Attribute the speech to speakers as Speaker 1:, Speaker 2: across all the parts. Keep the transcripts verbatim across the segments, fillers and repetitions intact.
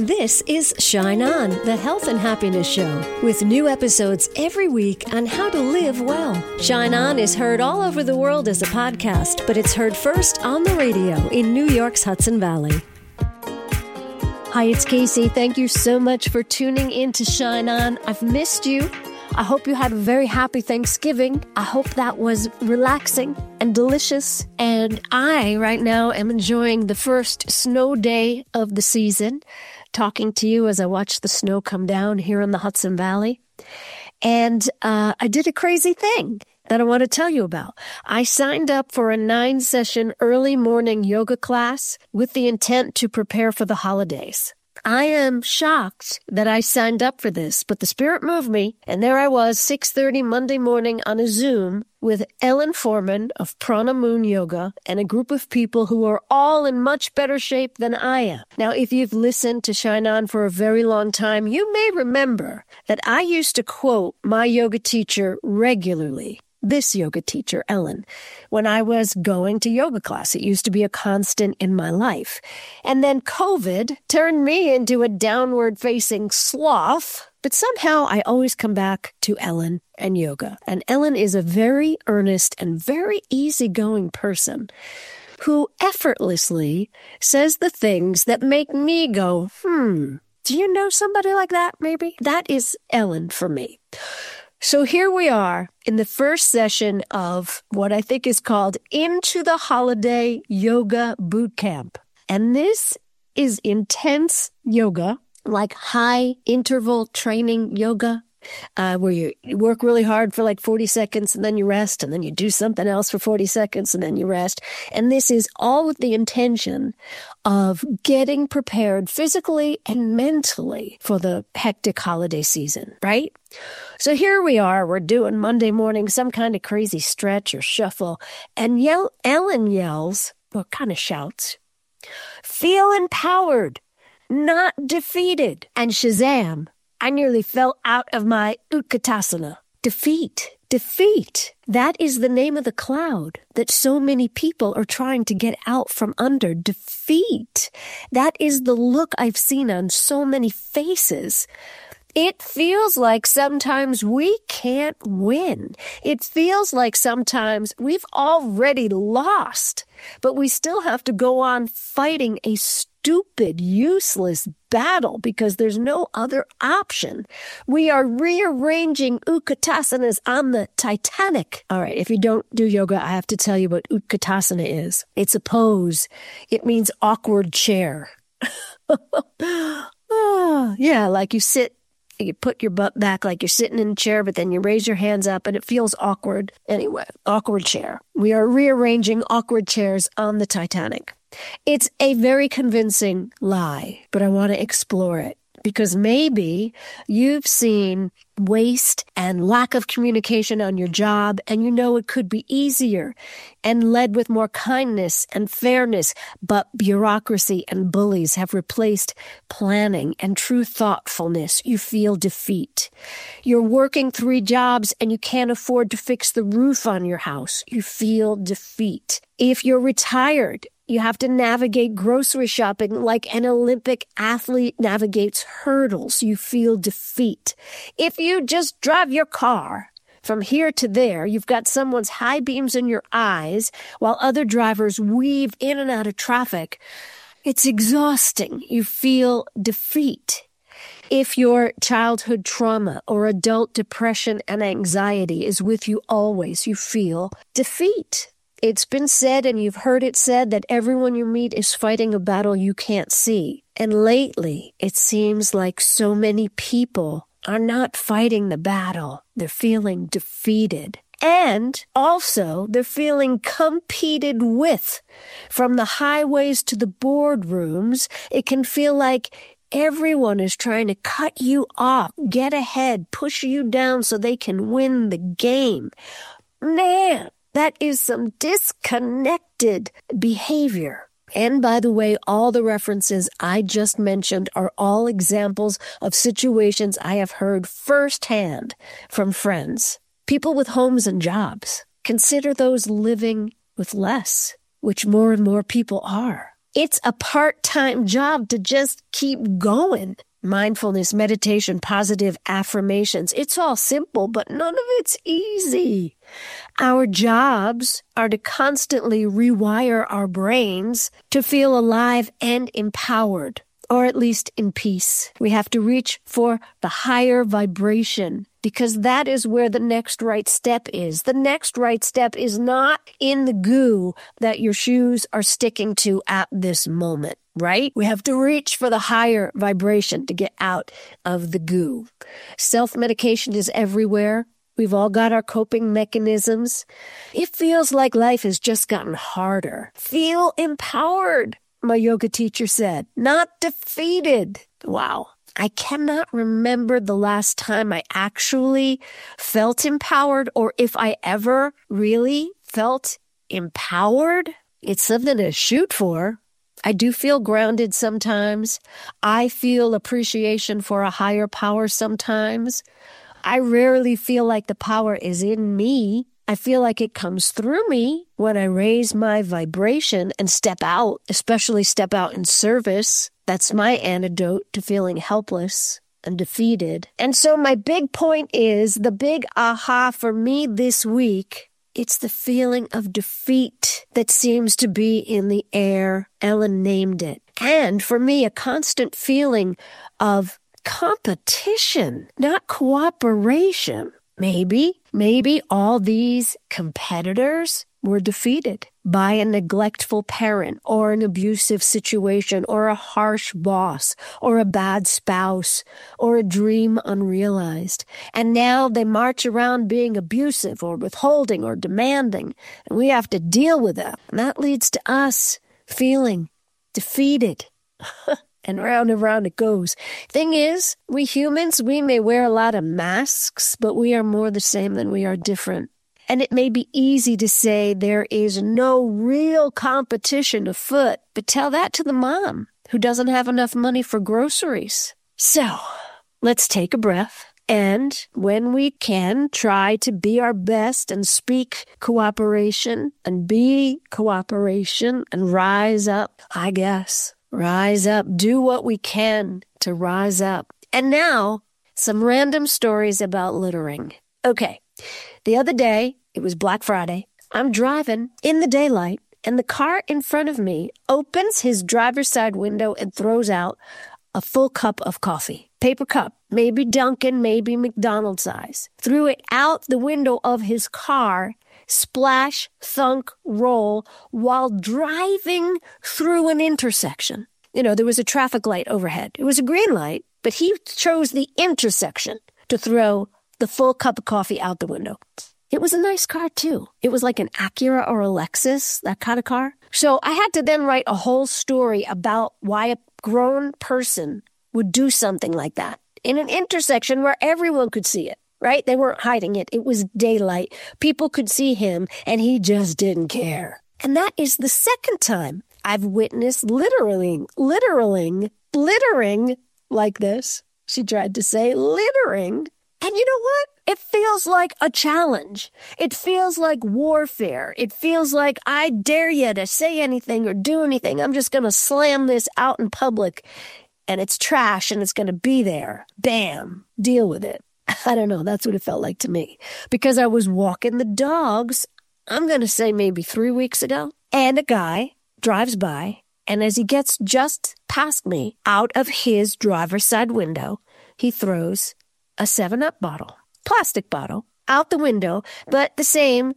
Speaker 1: This is Shine On, the health and happiness show, with new episodes every week on how to live well. Shine On is heard all over the world as a podcast, but it's heard first on the radio in New York's Hudson Valley. Hi, it's Casey. Thank you so much for tuning in to Shine On. I've missed you. I hope you had a very happy Thanksgiving. I hope that was relaxing and delicious. And I, right now, am enjoying the first snow day of the season, talking to you as I watch the snow come down here in the Hudson Valley. And uh, I did a crazy thing that I want to tell you about. I signed up for a nine-session early morning yoga class with the intent to prepare for the holidays. I am shocked that I signed up for this, but the spirit moved me, and there I was, six thirty Monday morning on a Zoom with Ellen Foreman of Prana Moon Yoga and a group of people who are all in much better shape than I am. Now, if you've listened to Shine On for a very long time, you may remember that I used to quote my yoga teacher regularly. This yoga teacher, Ellen, when I was going to yoga class. It used to be a constant in my life. And then COVID turned me into a downward-facing sloth. But somehow I always come back to Ellen and yoga. And Ellen is a very earnest and very easygoing person who effortlessly says the things that make me go, hmm, do you know somebody like that, maybe? That is Ellen for me. So here we are in the first session of what I think is called Into the Holiday Yoga Boot Camp. And this is intense yoga, like high interval training yoga, uh, where you, you work really hard for like forty seconds and then you rest, and then you do something else for forty seconds and then you rest. And this is all with the intention of getting prepared physically and mentally for the hectic holiday season, right? So here we are, we're doing Monday morning, some kind of crazy stretch or shuffle, and yell, Ellen yells, or kind of shouts, "Feel empowered, not defeated." And shazam, I nearly fell out of my Utkatasana. Defeat, defeat. That is the name of the cloud that so many people are trying to get out from under. Defeat. That is the look I've seen on so many faces. It feels like sometimes we can't win. It feels like sometimes we've already lost, but we still have to go on fighting a stupid, useless battle because there's no other option. We are rearranging Utkatasana on the Titanic. All right, if you don't do yoga, I have to tell you what Utkatasana is. It's a pose. It means awkward chair. Oh, yeah, like you sit. You put your butt back like you're sitting in a chair, but then you raise your hands up and it feels awkward. Anyway, awkward chair. We are rearranging awkward chairs on the Titanic. It's a very convincing lie, but I want to explore it because maybe you've seen waste and lack of communication on your job, and you know it could be easier and led with more kindness and fairness, but bureaucracy and bullies have replaced planning and true thoughtfulness. You feel defeat. You're working three jobs and you can't afford to fix the roof on your house. You feel defeat. If you're retired, you have to navigate grocery shopping like an Olympic athlete navigates hurdles. You feel defeat. If you just drive your car from here to there, you've got someone's high beams in your eyes while other drivers weave in and out of traffic. It's exhausting. You feel defeat. If your childhood trauma or adult depression and anxiety is with you always, you feel defeat. It's been said, and you've heard it said, that everyone you meet is fighting a battle you can't see. And lately, it seems like so many people are not fighting the battle. They're feeling defeated. And also, they're feeling competed with. From the highways to the boardrooms, it can feel like everyone is trying to cut you off, get ahead, push you down so they can win the game. Man, that is some disconnected behavior. And by the way, all the references I just mentioned are all examples of situations I have heard firsthand from friends. People with homes and jobs. Consider those living with less, which more and more people are.
Speaker 2: It's a part-time job to just keep going. Mindfulness, meditation, positive affirmations. It's all simple, but none of it's easy. Our jobs are to constantly rewire our brains to feel alive and empowered, or at least in peace. We have to reach for the higher vibration because that is where the next right step is. The next right step is not in the goo that your shoes are sticking to at this moment, right? We have to reach for the higher vibration to get out of the goo. Self-medication is everywhere. We've all got our coping mechanisms. It feels like life has just gotten harder. Feel empowered, my yoga teacher said, not defeated. Wow. I cannot remember the last time I actually felt empowered or if I ever really felt empowered. It's something to shoot for. I do feel grounded sometimes. I feel appreciation for a higher power sometimes. I rarely feel like the power is in me. I feel like it comes through me when I raise my vibration and step out, especially step out in service. That's my antidote to feeling helpless and defeated. And so my big point is, the big aha for me this week, it's the feeling of defeat that seems to be in the air. Ellen named it. And for me, a constant feeling of competition, not cooperation. Maybe, maybe all these competitors were defeated by a neglectful parent or an abusive situation or a harsh boss or a bad spouse or a dream unrealized. And now they march around being abusive or withholding or demanding, and we have to deal with that. And that leads to us feeling defeated. And round and round it goes. Thing is, we humans, we may wear a lot of masks, but we are more the same than we are different. And it may be easy to say there is no real competition afoot, but tell that to the mom who doesn't have enough money for groceries. So, let's take a breath. And when we can, try to be our best and speak cooperation and be cooperation and rise up, I guess. Rise up. Do what we can to rise up. And now, some random stories about littering. Okay, the other day, it was Black Friday. I'm driving in the daylight, and the car in front of me opens his driver's side window and throws out a full cup of coffee. Paper cup, maybe Dunkin', maybe McDonald's size. Threw it out the window of his car, splash, thunk, roll, while driving through an intersection. You know, there was a traffic light overhead. It was a green light, but he chose the intersection to throw the full cup of coffee out the window. It was a nice car, too. It was like an Acura or a Lexus, that kind of car. So I had to then write a whole story about why a grown person would do something like that in an intersection where everyone could see it. Right? They weren't hiding it. It was daylight. People could see him, and he just didn't care. And that is the second time I've witnessed littering, littering, littering like this. She tried to say littering. And you know what? It feels like a challenge. It feels like warfare. It feels like I dare you to say anything or do anything. I'm just going to slam this out in public, and it's trash, and it's going to be there. Bam. Deal with it. I don't know. That's what it felt like to me. Because I was walking the dogs, I'm going to say maybe three weeks ago, and a guy drives by, and as he gets just past me, out of his driver's side window, he throws a seven up bottle, plastic bottle, out the window, but the same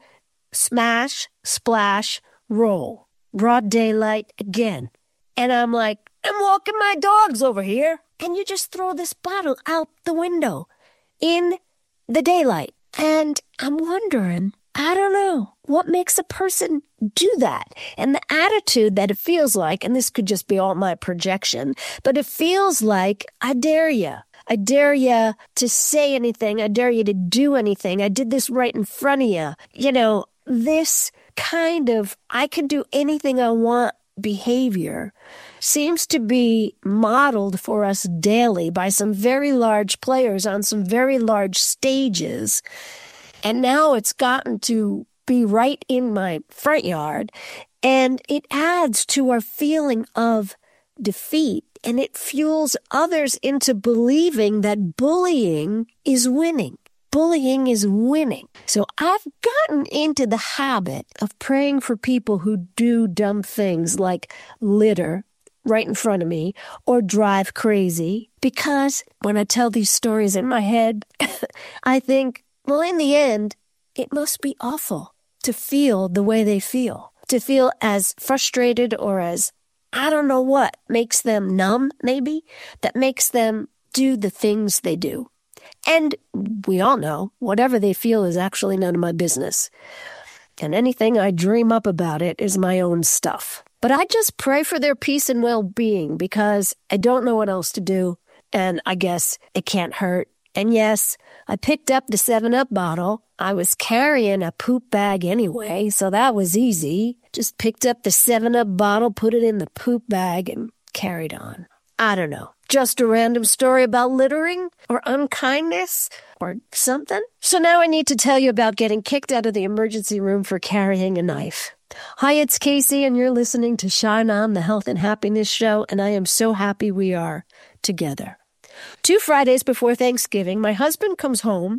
Speaker 2: smash, splash, roll. Broad daylight again. And I'm like, I'm walking my dogs over here, and you just throw this bottle out the window in the daylight. And I'm wondering, I don't know, what makes a person do that? And the attitude that it feels like, and this could just be all my projection, but it feels like, I dare you. I dare you to say anything. I dare you to do anything. I did this right in front of you. You know, this kind of, I can do anything I want behavior seems to be modeled for us daily by some very large players on some very large stages. And now it's gotten to be right in my front yard. And it adds to our feeling of defeat, and it fuels others into believing that bullying is winning. Bullying is winning. So I've gotten into the habit of praying for people who do dumb things like litter right in front of me or drive crazy, because when I tell these stories in my head, I think, well, in the end, it must be awful to feel the way they feel, to feel as frustrated or as, I don't know what, makes them numb, maybe, that makes them do the things they do. And we all know whatever they feel is actually none of my business. And anything I dream up about it is my own stuff. But I just pray for their peace and well-being because I don't know what else to do. And I guess it can't hurt. And yes, I picked up the seven up bottle. I was carrying a poop bag anyway, so that was easy. Just picked up the seven up bottle, put it in the poop bag, and carried on. I don't know. Just a random story about littering or unkindness or something. So now I need to tell you about getting kicked out of the emergency room for carrying a knife. Hi, it's Casey, and you're listening to Shine On, the Health and Happiness Show, and I am so happy we are together. Two Fridays before Thanksgiving, my husband comes home,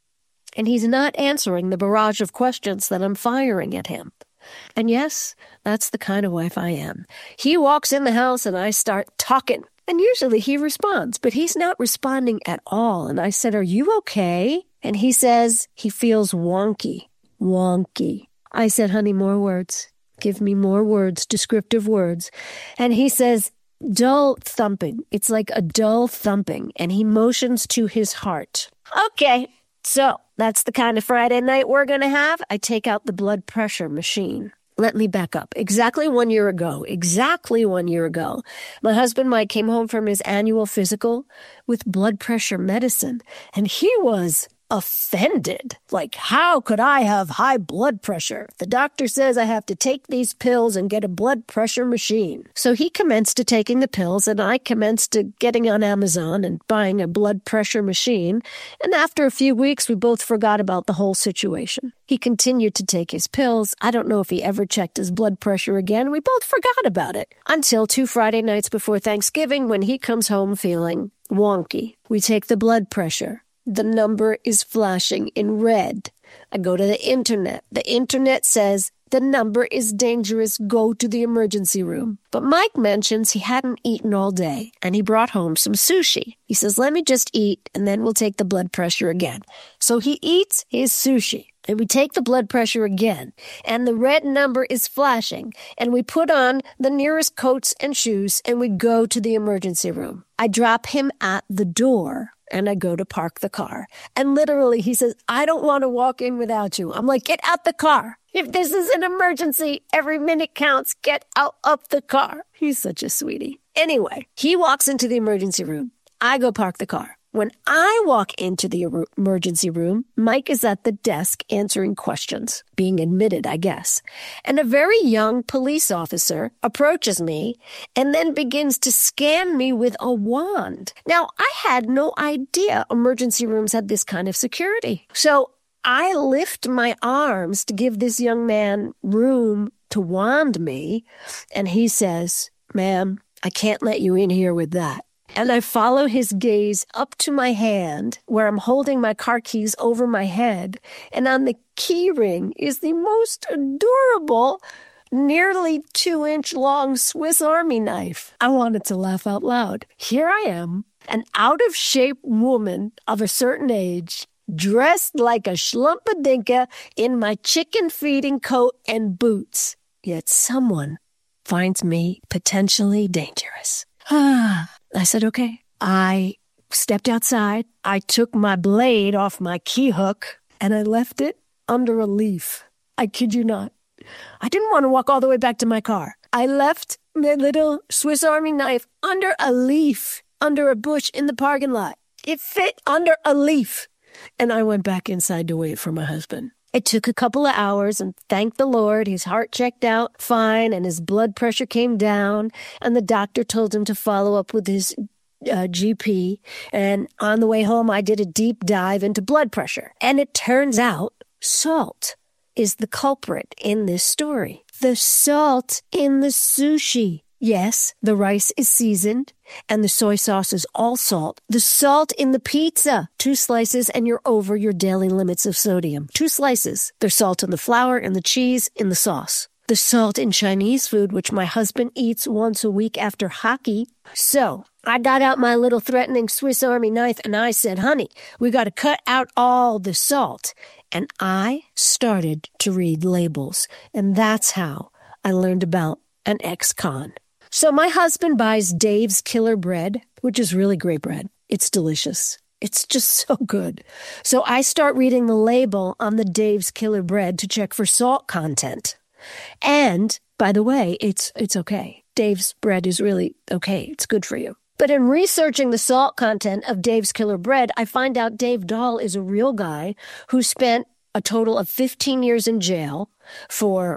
Speaker 2: and he's not answering the barrage of questions that I'm firing at him. And yes, that's the kind of wife I am. He walks in the house, and I start talking. And usually he responds, but he's not responding at all. And I said, are you okay? And he says he feels wonky. Wonky. I said, honey, more words. Give me more words, descriptive words. And he says, dull thumping. It's like a dull thumping. And he motions to his heart. Okay, so that's the kind of Friday night we're going to have. I take out the blood pressure machine. Let me back up. Exactly one year ago, exactly one year ago, my husband Mike came home from his annual physical with blood pressure medicine, and he was offended. Like, how could I have high blood pressure? The doctor says I have to take these pills and get a blood pressure machine. So he commenced to taking the pills, and I commenced to getting on Amazon and buying a blood pressure machine. And after a few weeks, we both forgot about the whole situation. He continued to take his pills. I don't know if he ever checked his blood pressure again. We both forgot about it until two Friday nights before Thanksgiving when he comes home feeling wonky. We take the blood pressure. The number is flashing in red. I go to the internet. The internet says the number is dangerous. Go to the emergency room. But Mike mentions he hadn't eaten all day, and he brought home some sushi. He says, let me just eat, and then we'll take the blood pressure again. So he eats his sushi, and we take the blood pressure again, and the red number is flashing, and we put on the nearest coats and shoes, and we go to the emergency room. I drop him at the door. And I go to park the car. And literally, he says, I don't want to walk in without you. I'm like, get out the car. If this is an emergency, every minute counts. Get out of the car. He's such a sweetie. Anyway, he walks into the emergency room. I go park the car. When I walk into the er- emergency room, Mike is at the desk answering questions, being admitted, I guess. And a very young police officer approaches me and then begins to scan me with a wand. Now, I had no idea emergency rooms had this kind of security. So I lift my arms to give this young man room to wand me, and he says, ma'am, I can't let you in here with that. And I follow his gaze up to my hand where I'm holding my car keys over my head. And on the key ring is the most adorable, nearly two-inch long Swiss Army knife. I wanted to laugh out loud. Here I am, an out-of-shape woman of a certain age, dressed like a schlumpadinka in my chicken-feeding coat and boots. Yet someone finds me potentially dangerous. Ah. I said, okay. I stepped outside. I took my blade off my key hook and I left it under a leaf. I kid you not. I didn't want to walk all the way back to my car. I left my little Swiss Army knife under a leaf, under a bush in the parking lot. It fit under a leaf. And I went back inside to wait for my husband. It took a couple of hours, and thank the Lord, his heart checked out fine, and his blood pressure came down, and the doctor told him to follow up with his uh, G P. And on the way home, I did a deep dive into blood pressure. And it turns out salt is the culprit in this story. The salt in the sushi. Yes, the rice is seasoned and the soy sauce is all salt. The salt in the pizza. Two slices and you're over your daily limits of sodium. Two slices. There's salt in the flour, in the cheese, in the sauce. The salt in Chinese food, which my husband eats once a week after hockey. So I got out my little threatening Swiss Army knife and I said, honey, we got to cut out all the salt. And I started to read labels. And that's how I learned about an ex-con. So my husband buys Dave's Killer Bread, which is really great bread. It's delicious. It's just so good. So I start reading the label on the Dave's Killer Bread to check for salt content. And, by the way, it's it's okay. Dave's bread is really okay. It's good for you. But in researching the salt content of Dave's Killer Bread, I find out Dave Dahl is a real guy who spent a total of fifteen years in jail for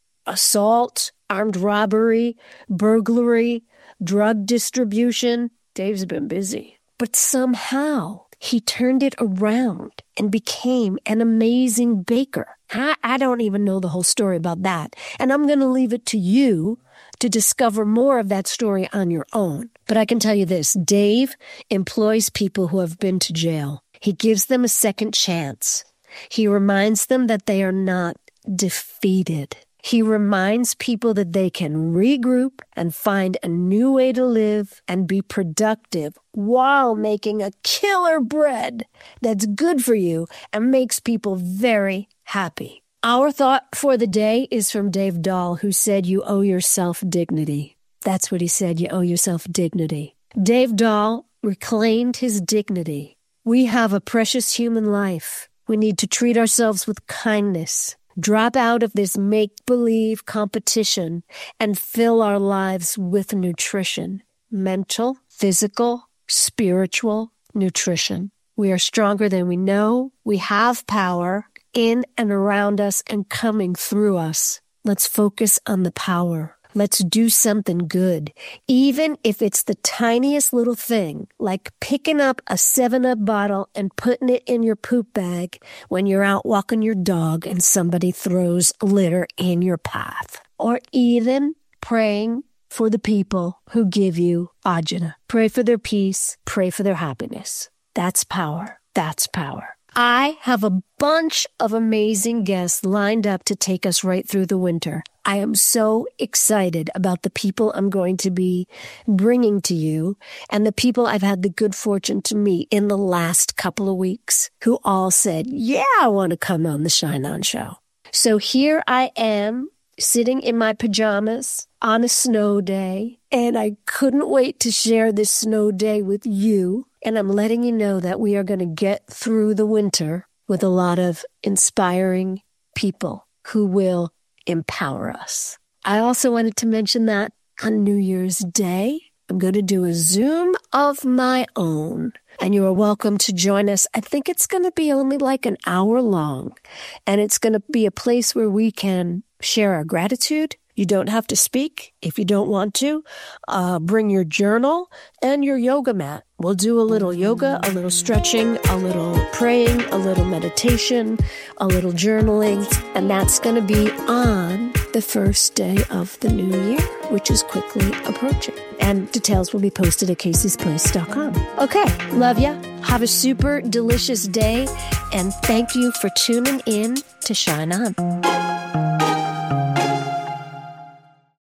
Speaker 2: assault, armed robbery, burglary, drug distribution. Dave's been busy. But somehow he turned it around and became an amazing baker. I, I don't even know the whole story about that. And I'm going to leave it to you to discover more of that story on your own. But I can tell you this, Dave employs people who have been to jail. He gives them a second chance. He reminds them that they are not defeated. He reminds people that they can regroup and find a new way to live and be productive while making a killer bread that's good for you and makes people very happy. Our thought for the day is from Dave Dahl, who said, you owe yourself dignity. That's what he said, you owe yourself dignity. Dave Dahl reclaimed his dignity. We have a precious human life. We need to treat ourselves with kindness. Drop out of this make-believe competition and fill our lives with nutrition. Mental, physical, spiritual nutrition. We are stronger than we know. We have power in and around us and coming through us. Let's focus on the power. Let's do something good, even if it's the tiniest little thing, like picking up a seven up bottle and putting it in your poop bag when you're out walking your dog and somebody throws litter in your path. Or even praying for the people who give you ajna. Pray for their peace. Pray for their happiness. That's power. That's power. I have a bunch of amazing guests lined up to take us right through the winter. I am so excited about the people I'm going to be bringing to you and the people I've had the good fortune to meet in the last couple of weeks who all said, yeah, I want to come on the Shine On Show. So here I am sitting in my pajamas on a snow day, and I couldn't wait to share this snow day with you. And I'm letting you know that we are going to get through the winter with a lot of inspiring people who will empower us. I also wanted to mention that on New Year's Day, I'm going to do a Zoom of my own, and you are welcome to join us. I think it's going to be only like an hour long, and it's going to be a place where we can share our gratitude. You don't have to speak if you don't want to. Uh, bring your journal and your yoga mat. We'll do a little yoga, a little stretching, a little praying, a little meditation, a little journaling. And that's going to be on the first day of the new year, which is quickly approaching. And details will be posted at casey's place dot com. Okay, love ya. Have a super delicious day. And thank you for tuning in to Shine On.